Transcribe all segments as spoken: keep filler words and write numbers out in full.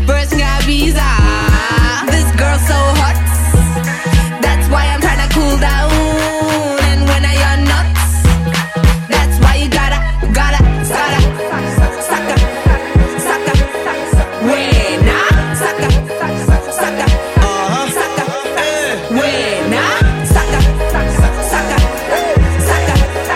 First got visa. This girl so hot. That's why I'm tryna cool down. And when I on nuts, that's why you gotta, gotta, gotta Saka, saka, buena Saka, saka, uh-huh. Saka, buena Saka, saka, saka,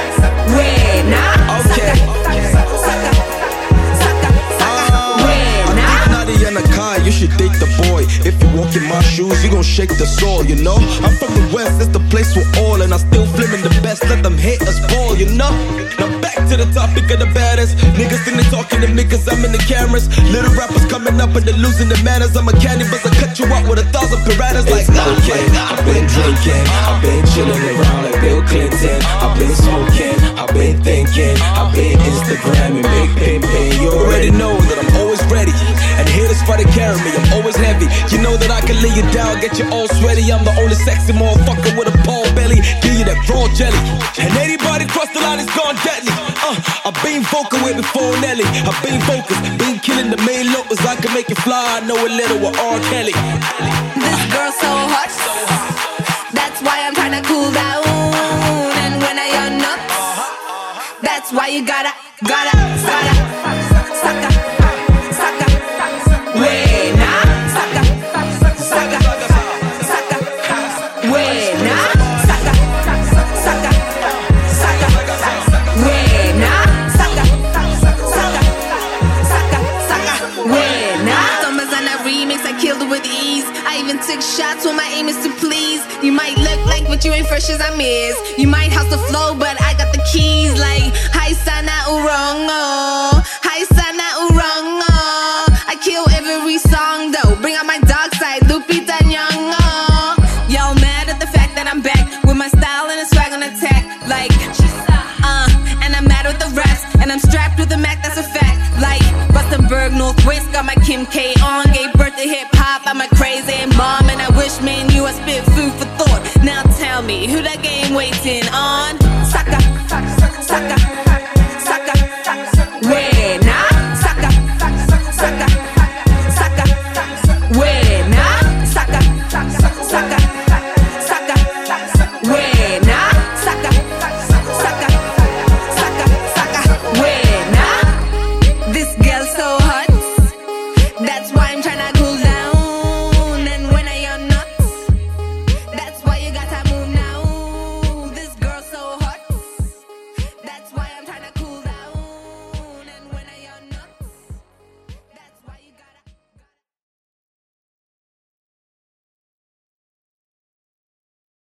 buena Okay. Saka, saka, saka, buena. Naughty and a car, you should date the boy. If you walk in my shoes, you gon' shake the soul, you know. I'm from the west, it's the place for all, and I still flipping the best. Let them hate us fall, you know. Now back to the topic of the baddest. Niggas think they talking to me cause I'm in the cameras. Little rappers coming up and they're losing their manners. I'm a candy buzz, I cut you out with a thousand piranhas. Like, okay, I've been drinking, I've been chilling around like Bill Clinton. I've been smoking, I've been thinking, I've been Instagramming, big pimpin'. You already know that I'm always ready, and haters try to carry me, I'm always heavy. You know that I can lay you down, get you all sweaty. I'm the only sexy motherfucker with a ball belly. Give you that raw jelly, and anybody cross the line is gone deadly. Uh, I've been vocal way before Nelly. I've been focused, been killing the main locals. I can make it fly, I know a little with R. Kelly. This girl so hot. That's why I'm tryna cool down. And when I on nuts, that's why you gotta, gotta, gotta Saka, saka, buena Saka, saka, saka, buena Saka, saka, saka, buena Saka, saka, saka, saka, buena. Summers on that remix, I killed it with ease. I even took shots when my aim is to please. You might look like, but you ain't fresh as I miss. You might house the flow, but I got the keys. Like, hi sana urongo, hi sana urongo. I kill every song though. Bring out my dark side, Lupita Nyong'o. Y'all mad at the fact that I'm back with my style and a swag on attack. Like, uh, and I'm mad with the raps, and I'm strapped with a Mac, that's a fact. Like, Rustenburg, Northwest, got my Kim K